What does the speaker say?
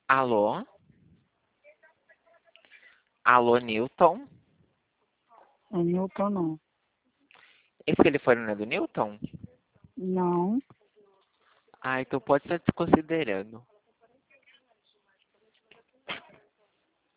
Alô? Alô, Newton? É Newton, não. Esse telefone não é do Newton? Não. Ah, então pode estar desconsiderando.